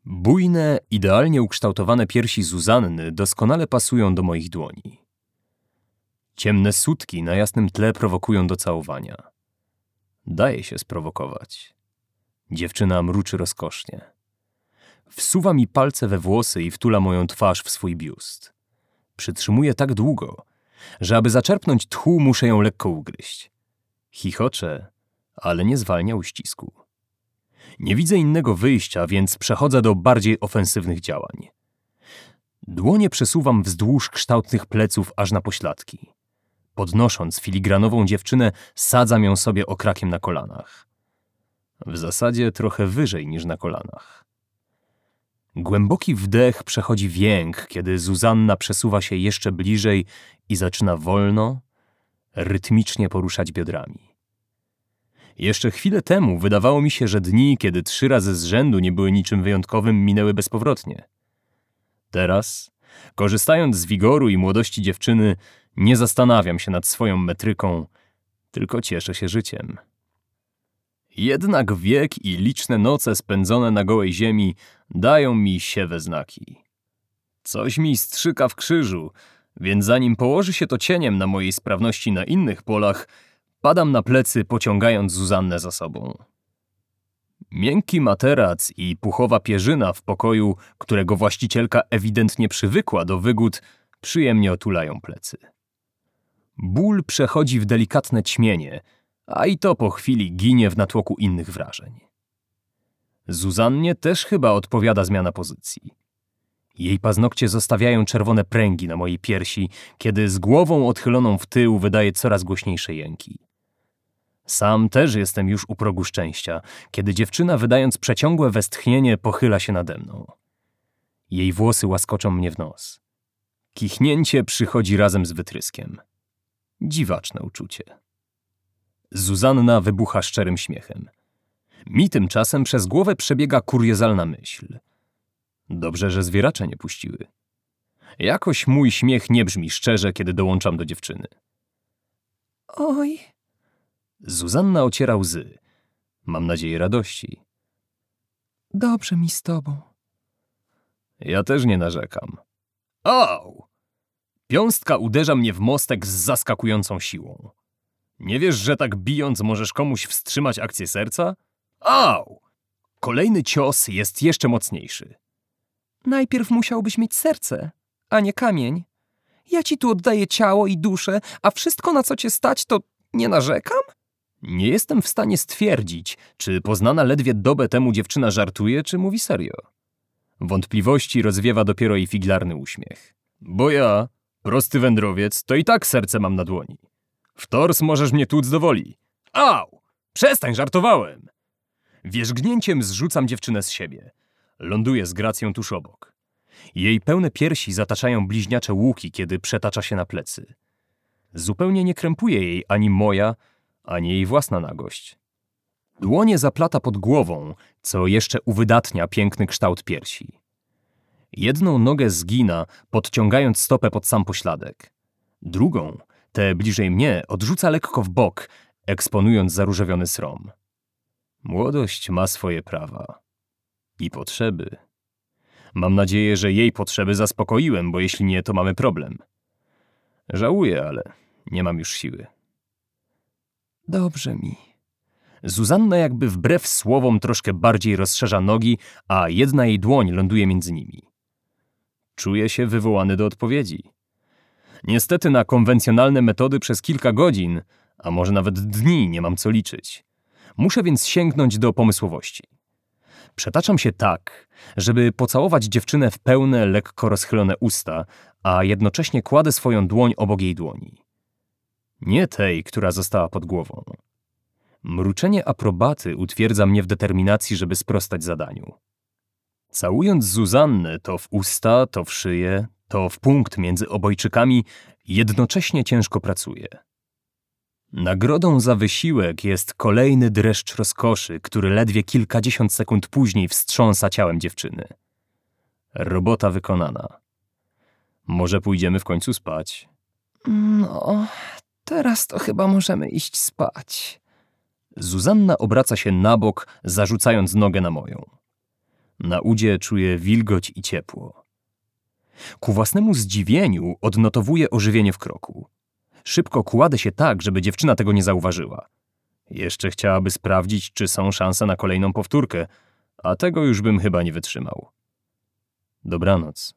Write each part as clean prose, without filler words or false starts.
Bujne, idealnie ukształtowane piersi Zuzanny doskonale pasują do moich dłoni. Ciemne sutki na jasnym tle prowokują do całowania. Daje się sprowokować. Dziewczyna mruczy rozkosznie. Wsuwa mi palce we włosy i wtula moją twarz w swój biust. Przytrzymuje tak długo, że aby zaczerpnąć tchu, muszę ją lekko ugryźć. Chichocze, ale nie zwalnia uścisku. Nie widzę innego wyjścia, więc przechodzę do bardziej ofensywnych działań. Dłonie przesuwam wzdłuż kształtnych pleców aż na pośladki. Podnosząc filigranową dziewczynę, sadzam ją sobie okrakiem na kolanach. W zasadzie trochę wyżej niż na kolanach. Głęboki wdech przechodzi w jęk, kiedy Zuzanna przesuwa się jeszcze bliżej i zaczyna wolno, rytmicznie poruszać biodrami. Jeszcze chwilę temu wydawało mi się, że dni, kiedy 3 razy z rzędu nie były niczym wyjątkowym, minęły bezpowrotnie. Teraz, korzystając z wigoru i młodości dziewczyny, nie zastanawiam się nad swoją metryką, tylko cieszę się życiem. Jednak wiek i liczne noce spędzone na gołej ziemi dają mi siewe znaki. Coś mi strzyka w krzyżu, więc zanim położy się to cieniem na mojej sprawności na innych polach, padam na plecy, pociągając Zuzannę za sobą. Miękki materac i puchowa pierzyna w pokoju, którego właścicielka ewidentnie przywykła do wygód, przyjemnie otulają plecy. Ból przechodzi w delikatne ćmienie, a i to po chwili ginie w natłoku innych wrażeń. Zuzannie też chyba odpowiada zmiana pozycji. Jej paznokcie zostawiają czerwone pręgi na mojej piersi, kiedy z głową odchyloną w tył wydaje coraz głośniejsze jęki. Sam też jestem już u progu szczęścia, kiedy dziewczyna, wydając przeciągłe westchnienie, pochyla się nade mną. Jej włosy łaskoczą mnie w nos. Kichnięcie przychodzi razem z wytryskiem. Dziwaczne uczucie. Zuzanna wybucha szczerym śmiechem. Mi tymczasem przez głowę przebiega kuriozalna myśl. Dobrze, że zwieracze nie puściły. Jakoś mój śmiech nie brzmi szczerze, kiedy dołączam do dziewczyny. Oj. Zuzanna ociera łzy. Mam nadzieję radości. Dobrze mi z tobą. Ja też nie narzekam. Au! Piąstka uderza mnie w mostek z zaskakującą siłą. Nie wiesz, że tak bijąc możesz komuś wstrzymać akcję serca? Au! Kolejny cios jest jeszcze mocniejszy. Najpierw musiałbyś mieć serce, a nie kamień. Ja ci tu oddaję ciało i duszę, a wszystko, na co cię stać, to nie narzekam? Nie jestem w stanie stwierdzić, czy poznana ledwie dobę temu dziewczyna żartuje, czy mówi serio. Wątpliwości rozwiewa dopiero jej figlarny uśmiech. Bo ja, prosty wędrowiec, to i tak serce mam na dłoni. W tors możesz mnie tłuc do woli. Au! Przestań, żartowałem! Wierzgnięciem zrzucam dziewczynę z siebie. Ląduję z gracją tuż obok. Jej pełne piersi zataczają bliźniacze łuki, kiedy przetacza się na plecy. Zupełnie nie krępuje jej ani moja, ani jej własna nagość. Dłonie zaplata pod głową, co jeszcze uwydatnia piękny kształt piersi. Jedną nogę zgina, podciągając stopę pod sam pośladek. Drugą, tę bliżej mnie, odrzuca lekko w bok, eksponując zaróżowiony srom. Młodość ma swoje prawa. I potrzeby. Mam nadzieję, że jej potrzeby zaspokoiłem, bo jeśli nie, to mamy problem. Żałuję, ale nie mam już siły. Dobrze mi. Zuzanna jakby wbrew słowom troszkę bardziej rozszerza nogi, a jedna jej dłoń ląduje między nimi. Czuję się wywołany do odpowiedzi. Niestety na konwencjonalne metody przez kilka godzin, a może nawet dni nie mam co liczyć. Muszę więc sięgnąć do pomysłowości. Przetaczam się tak, żeby pocałować dziewczynę w pełne, lekko rozchylone usta, a jednocześnie kładę swoją dłoń obok jej dłoni. Nie tej, która została pod głową. Mruczenie aprobaty utwierdza mnie w determinacji, żeby sprostać zadaniu. Całując Zuzannę to w usta, to w szyję, to w punkt między obojczykami, jednocześnie ciężko pracuję. Nagrodą za wysiłek jest kolejny dreszcz rozkoszy, który ledwie kilkadziesiąt sekund później wstrząsa ciałem dziewczyny. Robota wykonana. Może pójdziemy w końcu spać? No, teraz to chyba możemy iść spać. Zuzanna obraca się na bok, zarzucając nogę na moją. Na udzie czuję wilgoć i ciepło. Ku własnemu zdziwieniu odnotowuję ożywienie w kroku. Szybko kładę się tak, żeby dziewczyna tego nie zauważyła. Jeszcze chciałaby sprawdzić, czy są szanse na kolejną powtórkę, a tego już bym chyba nie wytrzymał. Dobranoc.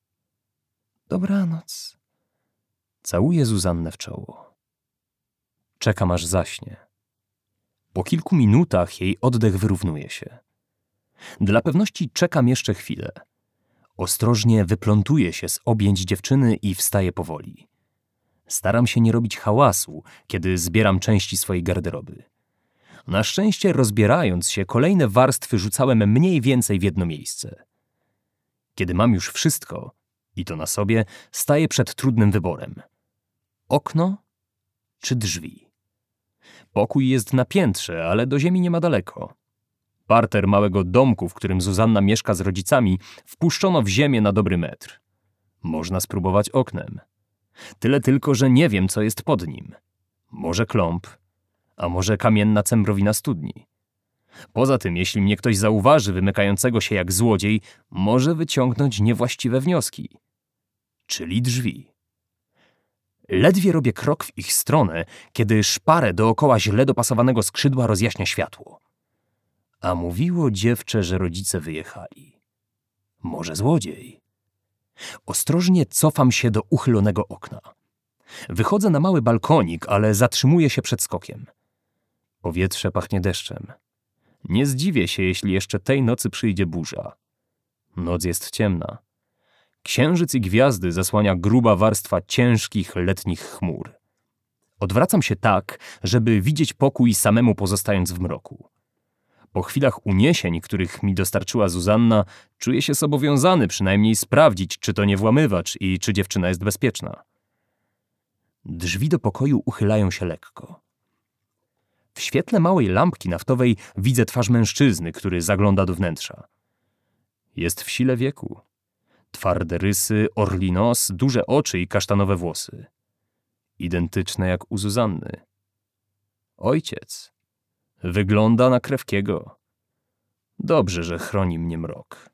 Dobranoc. Całuję Zuzannę w czoło. Czekam, aż zaśnie. Po kilku minutach jej oddech wyrównuje się. Dla pewności czekam jeszcze chwilę. Ostrożnie wyplątuję się z objęć dziewczyny i wstaję powoli. Staram się nie robić hałasu, kiedy zbieram części swojej garderoby. Na szczęście, rozbierając się, kolejne warstwy rzucałem mniej więcej w jedno miejsce. Kiedy mam już wszystko, i to na sobie, staję przed trudnym wyborem. Okno czy drzwi? Pokój jest na piętrze, ale do ziemi nie ma daleko. Parter małego domku, w którym Zuzanna mieszka z rodzicami, wpuszczono w ziemię na dobry metr. Można spróbować oknem. Tyle tylko, że nie wiem, co jest pod nim. Może klomp, a może kamienna cembrowina studni. Poza tym, jeśli mnie ktoś zauważy wymykającego się jak złodziej, może wyciągnąć niewłaściwe wnioski. Czyli drzwi. Ledwie robię krok w ich stronę, kiedy szparę dookoła źle dopasowanego skrzydła rozjaśnia światło. A mówiło dziewczę, że rodzice wyjechali. Może złodziej? Ostrożnie cofam się do uchylonego okna. Wychodzę na mały balkonik, ale zatrzymuję się przed skokiem. Powietrze pachnie deszczem. Nie zdziwię się, jeśli jeszcze tej nocy przyjdzie burza. Noc jest ciemna. Księżyc i gwiazdy zasłania gruba warstwa ciężkich letnich chmur. Odwracam się tak, żeby widzieć pokój samemu pozostając w mroku. Po chwilach uniesień, których mi dostarczyła Zuzanna, czuję się zobowiązany przynajmniej sprawdzić, czy to nie włamywacz i czy dziewczyna jest bezpieczna. Drzwi do pokoju uchylają się lekko. W świetle małej lampki naftowej widzę twarz mężczyzny, który zagląda do wnętrza. Jest w sile wieku. Twarde rysy, orli nos, duże oczy i kasztanowe włosy. Identyczne jak u Zuzanny. Ojciec. Wygląda na Krewkiego. Dobrze, że chroni mnie mrok.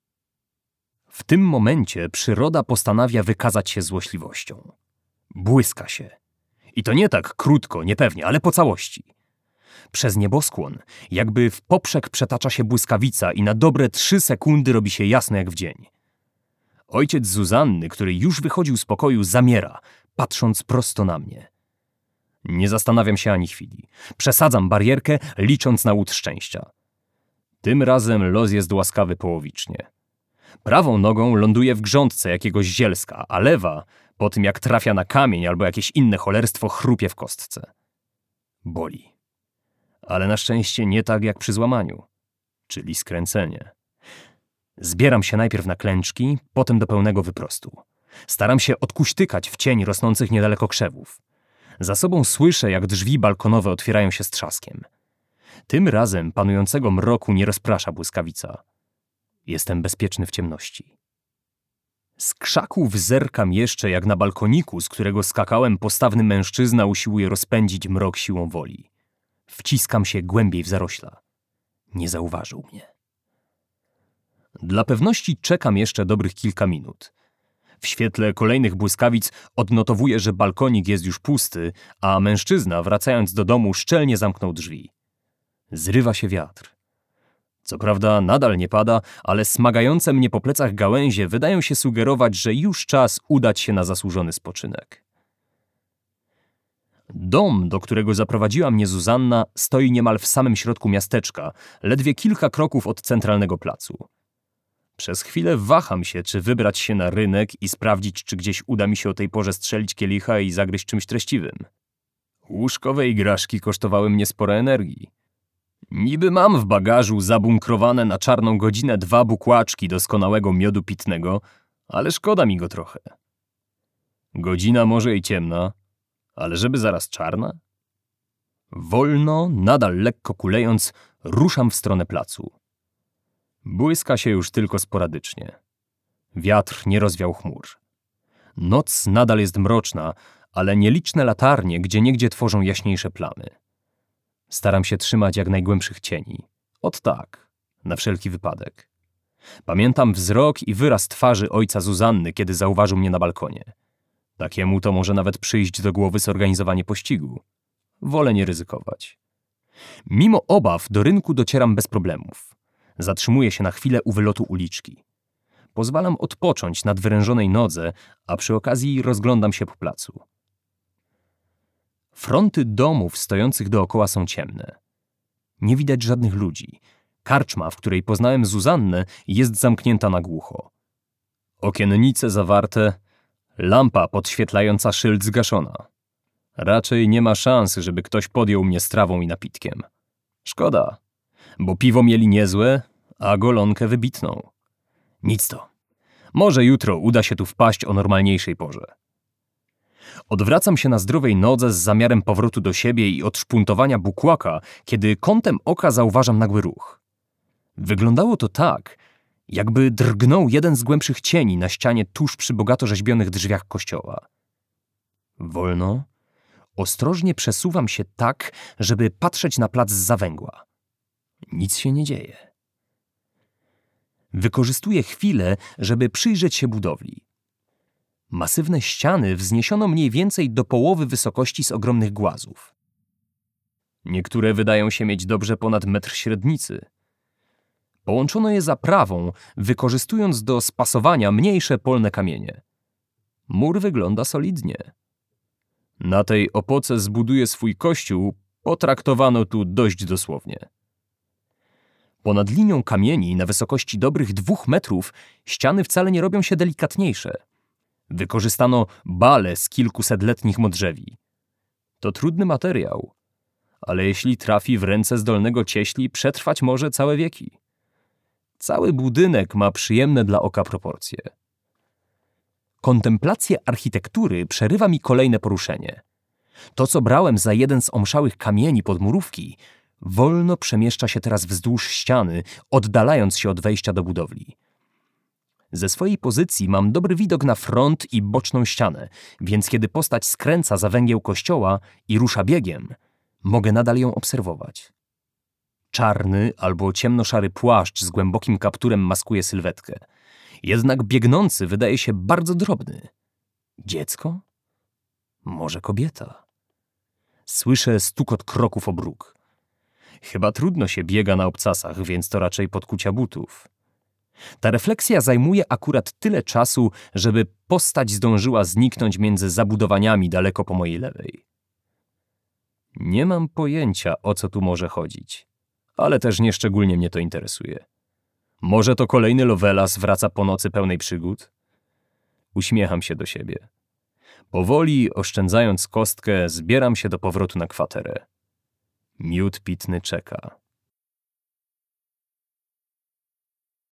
W tym momencie przyroda postanawia wykazać się złośliwością. Błyska się. I to nie tak krótko, niepewnie, ale po całości. Przez nieboskłon, jakby w poprzek przetacza się błyskawica i na dobre 3 sekundy robi się jasno jak w dzień. Ojciec Zuzanny, który już wychodził z pokoju, zamiera, patrząc prosto na mnie. Nie zastanawiam się ani chwili. Przesadzam barierkę, licząc na łód szczęścia. Tym razem los jest łaskawy połowicznie. Prawą nogą ląduje w grządce jakiegoś zielska, a lewa, po tym jak trafia na kamień albo jakieś inne cholerstwo, chrupie w kostce. Boli. Ale na szczęście nie tak jak przy złamaniu, czyli skręcenie. Zbieram się najpierw na klęczki, potem do pełnego wyprostu. Staram się odkuśtykać w cień rosnących niedaleko krzewów. Za sobą słyszę, jak drzwi balkonowe otwierają się z trzaskiem. Tym razem panującego mroku nie rozprasza błyskawica. Jestem bezpieczny w ciemności. Z krzaków zerkam jeszcze, jak na balkoniku, z którego skakałem, postawny mężczyzna usiłuje rozpędzić mrok siłą woli. Wciskam się głębiej w zarośla. Nie zauważył mnie. Dla pewności czekam jeszcze dobrych kilka minut. W świetle kolejnych błyskawic odnotowuję, że balkonik jest już pusty, a mężczyzna, wracając do domu, szczelnie zamknął drzwi. Zrywa się wiatr. Co prawda nadal nie pada, ale smagające mnie po plecach gałęzie wydają się sugerować, że już czas udać się na zasłużony spoczynek. Dom, do którego zaprowadziła mnie Zuzanna, stoi niemal w samym środku miasteczka, ledwie kilka kroków od centralnego placu. Przez chwilę waham się, czy wybrać się na rynek i sprawdzić, czy gdzieś uda mi się o tej porze strzelić kielicha i zagryźć czymś treściwym. Łóżkowe igraszki kosztowały mnie sporo energii. Niby mam w bagażu zabunkrowane na czarną godzinę 2 bukłaczki doskonałego miodu pitnego, ale szkoda mi go trochę. Godzina może i ciemna, ale żeby zaraz czarna? Wolno, nadal lekko kulejąc, ruszam w stronę placu. Błyska się już tylko sporadycznie. Wiatr nie rozwiał chmur. Noc nadal jest mroczna, ale nieliczne latarnie gdzieniegdzie tworzą jaśniejsze plamy. Staram się trzymać jak najgłębszych cieni. Ot tak, na wszelki wypadek. Pamiętam wzrok i wyraz twarzy ojca Zuzanny, kiedy zauważył mnie na balkonie. Takiemu to może nawet przyjść do głowy zorganizowanie pościgu. Wolę nie ryzykować. Mimo obaw do rynku docieram bez problemów. Zatrzymuję się na chwilę u wylotu uliczki. Pozwalam odpocząć na nadwyrężonej nodze, a przy okazji rozglądam się po placu. Fronty domów stojących dookoła są ciemne. Nie widać żadnych ludzi. Karczma, w której poznałem Zuzannę, jest zamknięta na głucho. Okiennice zawarte, lampa podświetlająca szyld zgaszona. Raczej nie ma szansy, żeby ktoś podjął mnie strawą i napitkiem. Szkoda, bo piwo mieli niezłe, a golonkę wybitną. Nic to. Może jutro uda się tu wpaść o normalniejszej porze. Odwracam się na zdrowej nodze z zamiarem powrotu do siebie i odszpuntowania bukłaka, kiedy kątem oka zauważam nagły ruch. Wyglądało to tak, jakby drgnął jeden z głębszych cieni na ścianie tuż przy bogato rzeźbionych drzwiach kościoła. Wolno, ostrożnie przesuwam się tak, żeby patrzeć na plac zza węgła. Nic się nie dzieje. Wykorzystuję chwilę, żeby przyjrzeć się budowli. Masywne ściany wzniesiono mniej więcej do połowy wysokości z ogromnych głazów. Niektóre wydają się mieć dobrze ponad metr średnicy. Połączono je zaprawą, wykorzystując do spasowania mniejsze polne kamienie. Mur wygląda solidnie. Na tej opoce zbuduje swój kościół, potraktowano tu dość dosłownie. Ponad linią kamieni na wysokości dobrych 2 metrów ściany wcale nie robią się delikatniejsze. Wykorzystano bale z kilkusetletnich modrzewi. To trudny materiał, ale jeśli trafi w ręce zdolnego cieśli, przetrwać może całe wieki. Cały budynek ma przyjemne dla oka proporcje. Kontemplację architektury przerywa mi kolejne poruszenie. To, co brałem za jeden z omszałych kamieni podmurówki, wolno przemieszcza się teraz wzdłuż ściany, oddalając się od wejścia do budowli. Ze swojej pozycji mam dobry widok na front i boczną ścianę, więc kiedy postać skręca za węgieł kościoła i rusza biegiem, mogę nadal ją obserwować. Czarny albo ciemnoszary płaszcz z głębokim kapturem maskuje sylwetkę. Jednak biegnący wydaje się bardzo drobny. Dziecko? Może kobieta? Słyszę stukot kroków o bruk. Chyba trudno się biega na obcasach, więc to raczej podkucia butów. Ta refleksja zajmuje akurat tyle czasu, żeby postać zdążyła zniknąć między zabudowaniami daleko po mojej lewej. Nie mam pojęcia, o co tu może chodzić, ale też nieszczególnie mnie to interesuje. Może to kolejny Lovelas wraca po nocy pełnej przygód? Uśmiecham się do siebie. Powoli, oszczędzając kostkę, zbieram się do powrotu na kwaterę. Miód pitny czeka.